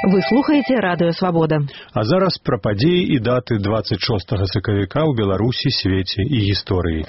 Вы слухаеце радыё Свабода. А зараз пра падзеі і даты 26 сакавіка ў Беларусі, свеце і гісторыі.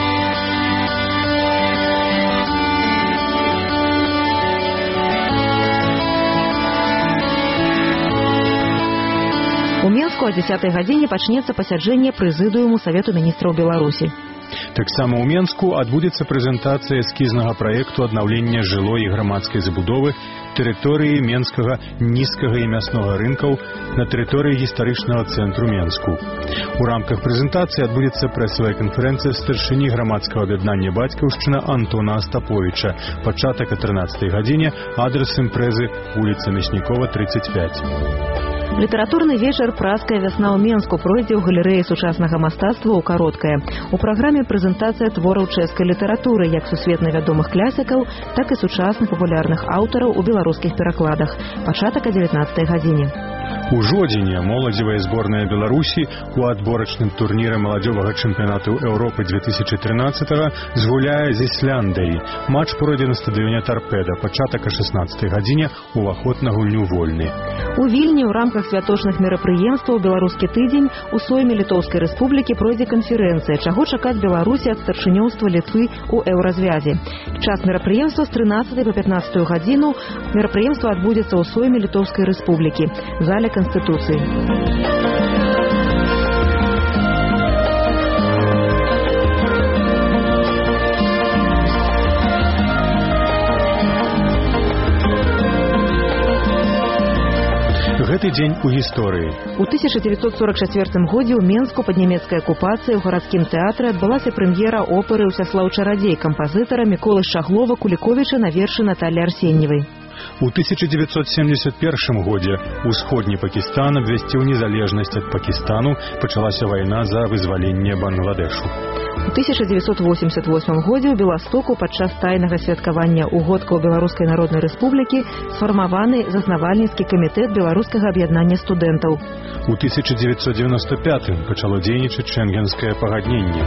У Менску о 10 гадзіне пачнецца пасяджэнне прэзідыуму Савету міністраў Беларусі. Таксама ў Менску адбудзецца прэзентацыя эскізнага праекту аднаўлення жылой і грамадскай забудовы тэрыторыі Менскага нізкага і мяснога рынкаў на тэрыторыі гістарычнага цэнтру Менску. У рамках прэзентацыі адбудзецца прэсавая канферэнцыя старшыні грамадскага аб'яднання «Бацькаўшчына» Антона Астаповіча. Пачатак о 13 гадзіне, адрес імпрэзы вуліца Мяснікова, 35. Літаратурны вечар «Праская вясна ў Менску» пройдзе ў галерэі сучаснага мастацтва ў Кароткае. У праграме прэзентацыя твораў чэшскай літаратуры, як сусветна вядомых класікаў, так і сучасных папулярных аўтараў у беларускіх перакладах. Пачатак о 19 гадзіне. У жодзіне моладзевая зборная Беларусі у адборачным турніры маладзёвага чэмпіянату Еўропы 2013 згуляе з Ісляндыяй. Матч пройдзе на стадыёне «Тарпеда». Пачатак о 16 гадзіне, уваход на гульню вольны. У Вільні ў рамках святочных мерапрыемстваў «Беларускі тыдзень» у Сойме Літоўскай Рэспублікі пройдзе канферэнцыя, чаго чакаць Беларусі ад старшынёўства Літвы ў еўразвязе. Час мерапрыемства з 13 по 15 гадзіну. Мерапрыемства адбудзецца ў Сойме Літоўскай Рэспублікі, зале Конституцыі. Гэты дзень у гісторыі. У 1944 годзе ў Менску пад нямецкай акупацыяй у гарадскім тэатры адбылася прэм'ера оперы «Усяслаў чарадзей» кампазітара Міколы Шаглова Куліковіча на вершы Наталі Арсеньевай. У 1971 годзе ўсходні Пакістан абвясціў незалежнасць ад Пакістану, пачалася вайна за вызваленне Бангладэшу. У 1988 годзе ў Беластоку падчас тайнага святкавання угодкаў Беларускай Народнай Рэспублікі сфармаваны заснавальніцкі камітэт Беларускага аб'яднання студэнтаў. У 1995 пачало дзейнічаць шэнгенскае пагадненне.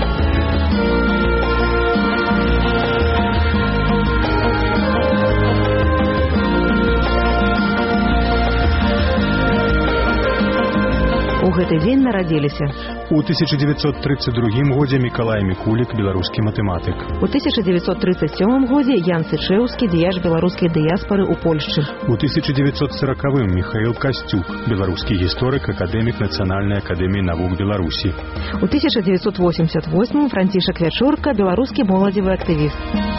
У гэты дзень нарадзіліся. У 1932 годзе Мікалай Мікулік, беларускі матэматык. У 1937 годзе Ян Сычэўскі, дзеяч беларускай дыяспары ў Польшчы. У 1940 Міхаіл Касцюк, беларускі гісторык, акадэмік Нацыянальнай акадэміі навук Беларусі. У 1988 Францішак Вячорка, беларускі моладзевы актывіст.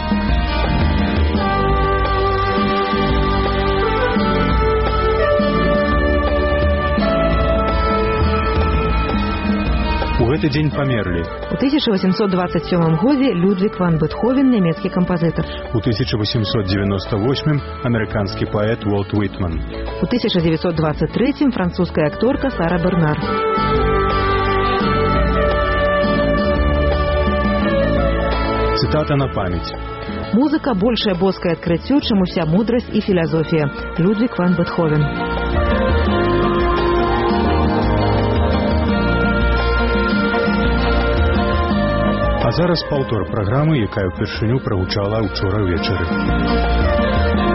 У гэты дзень памерлі. У 1827 годзе Людвік ван Бетховен, нямецкі кампазітар. У 1898 амерыканскі паэт Уолт Уітман. У 1923 французская акторка Сара Бернар. Цытата на памяць. Музыка большая боскае адкрыццё, чым уся мудрасць і філазофія. Людвік ван Бетховен. А зараз паўтор праграмы, якая ўпершыню прагучала ўчора ўвечары.